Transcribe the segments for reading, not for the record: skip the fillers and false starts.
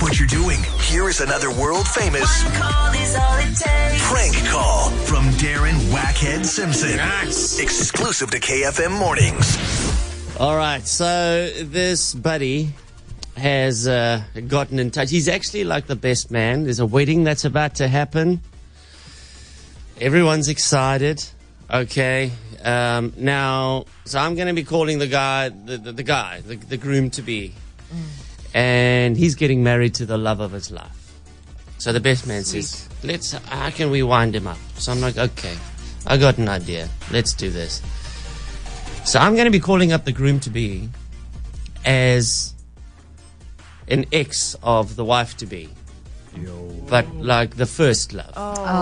Stop what you're doing. Here is another world-famous One call is all it takes. prank call from Darren Wackhead Simpson. Exclusive to KFM Mornings. All right, so this buddy has gotten in touch. He's actually like the best man. There's a wedding that's about to happen. Everyone's excited. Okay. Now, so I'm going to be calling the guy, the groom-to-be. And he's getting married to the love of his life. So the best man says, how can we wind him up? So I'm like, okay, I got an idea. Let's do this. So I'm going to be calling up the groom-to-be as an ex of the wife-to-be. But like the first love.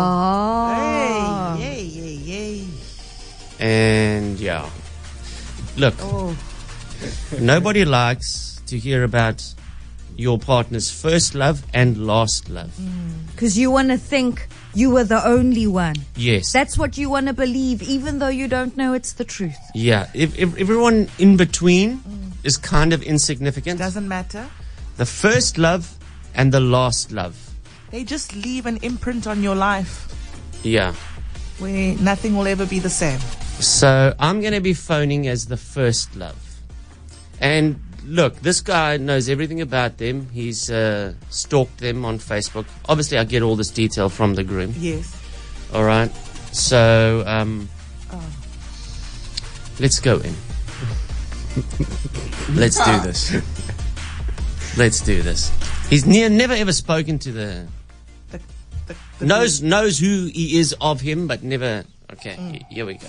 Yay. And yeah. Look, nobody likes to hear about your partner's first love and last love. Because you want to think you were the only one. Yes. That's what you want to believe, even though you don't know it's the truth. Yeah. If everyone in between is kind of insignificant. Doesn't matter. The first love and the last love. They just leave an imprint on your life Yeah. where nothing will ever be the same. So I'm going to be phoning as the first love. And look, this guy knows everything about them. He's stalked them on Facebook. Obviously, I get all this detail from the groom. Yes. All right. So let's go in. Let's do this. Let's do this. He's never ever spoken to the knows who he is of him, but never. Okay, here we go.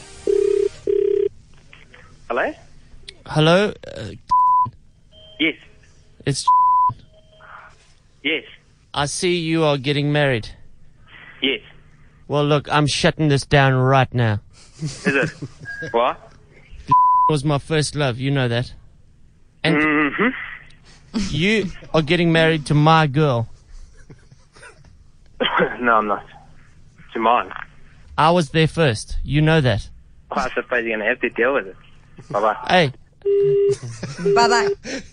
Hello? Hello. Yes. It's. Yes. I see you are getting married. Yes. Well, look, I'm shutting this down right now. Is it? What? It was my first love. You know that. And you are getting married to my girl. No, I'm not. To mine. I was there first. You know that. I suppose you're going to have to deal with it. Bye-bye. Hey. Bye-bye.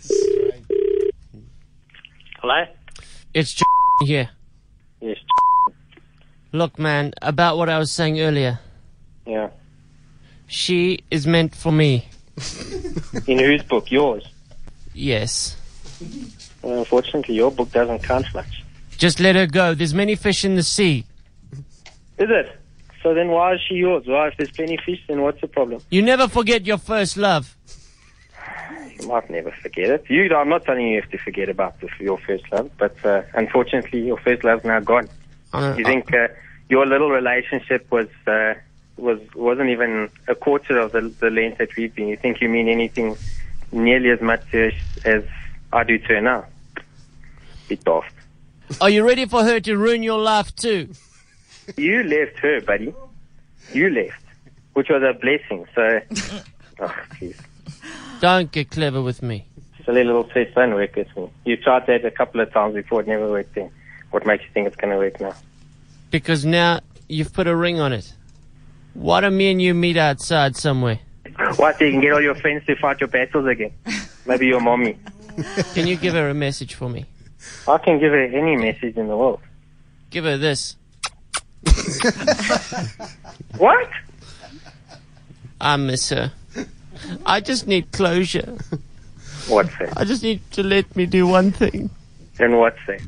Hello? It's here. Yes. Look, man, about what I was saying earlier. Yeah. She is meant for me. In whose book? Yours? Yes. Well, unfortunately, your book doesn't count much. Just let her go. There's many fish in the sea. Is it? So then why is she yours? Why, if there's plenty fish, then what's the problem? You never forget your first love. You might never forget it. I'm not telling you have to forget about your first love, but unfortunately, your first love's now gone. You think your little relationship wasn't even a quarter of the length that we've been. You think you mean anything nearly as much to her as I do to her now? Bit daft. Are you ready for her to ruin your life too? You left her, buddy. You left, which was a blessing. So, oh, jeez. Don't get clever with me. Silly little test don't work with me. You tried that a couple of times before, it never worked then. What makes you think it's going to work now? Because now you've put a ring on it. Why don't me and you meet outside somewhere? What, so you can get all your friends to fight your battles again? Maybe your mommy. Can you give her a message for me? I can give her any message in the world. Give her this. What? I miss her. I just need closure. What's that? I just need to let me do one thing. And what's that?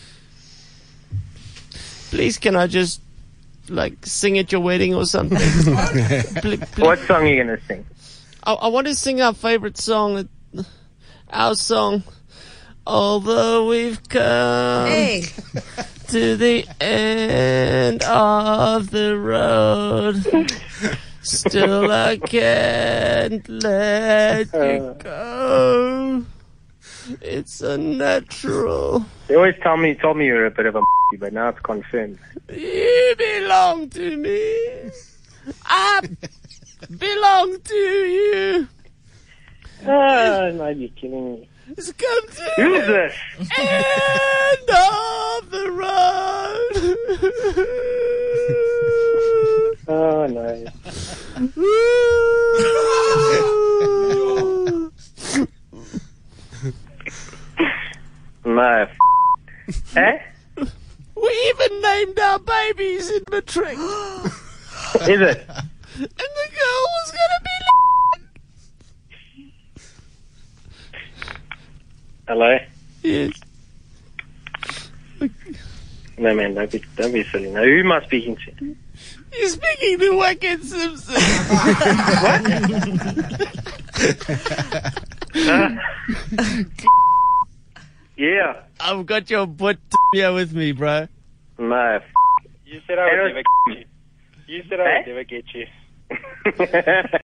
Please, can I just, sing at your wedding or something? What song are you going to sing? I want to sing our favorite song. Our song. Although we've come to the end of the road, still I can't let you go. It's unnatural. They always told me you're a bit of a but now it's confirmed. You belong to me. I belong to you. Oh, no, you're kidding me. It's come to Who's this? end of the road. Oh, no. No, Eh? We even named our babies in matric. Is it? And the girl was going to be Hello? Yes. No, man, don't be silly. Now, who am I speaking to? You're speaking to Wackhead Simpson. Yeah. I've got your butt here with me, bro. No. You said I would never get you. You said I would never get you.